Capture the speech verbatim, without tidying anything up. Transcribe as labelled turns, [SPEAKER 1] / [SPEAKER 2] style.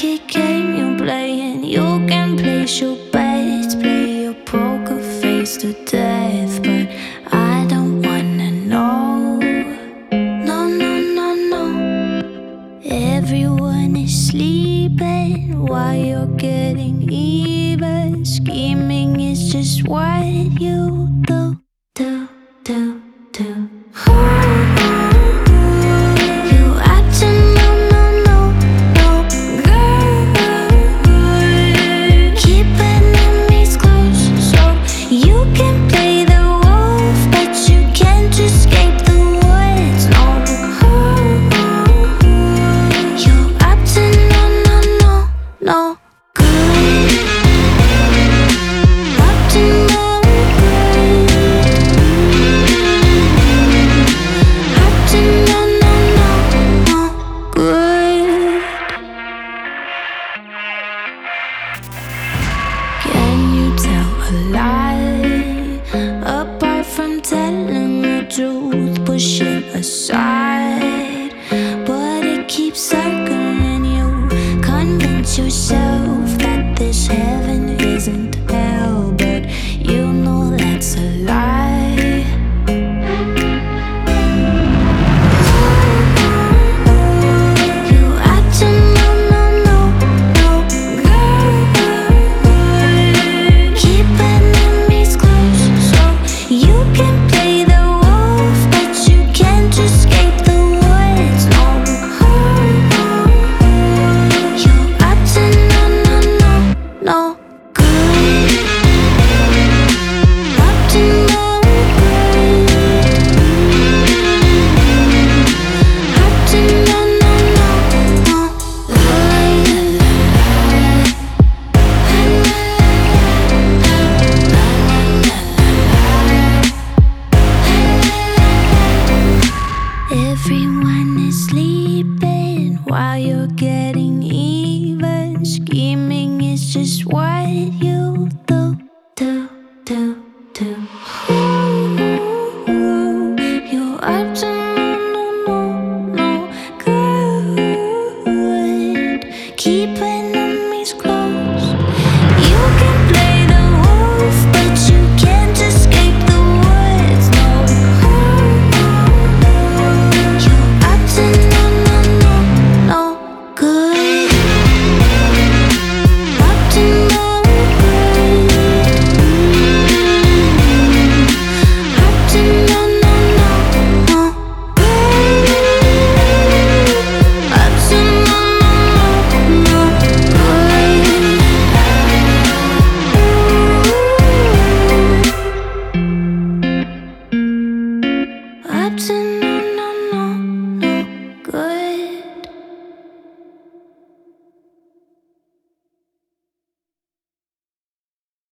[SPEAKER 1] lucky game you're playing. You can place your bets, play your poker face to death, but I don't wanna know. No, no, no, no. Everyone is sleeping while you're getting even. Scheming is just what you do, do, do, do. Can you tell a lie apart from telling the truth? Push it aside, but it keeps circling you. Convince yourself that this heaven isn't hell, but you know that's a lie. Everyone is sleeping while you're getting even. Scheming is just what you do, do, do, do. Ooh, you're up to no, no, no, no good. Keep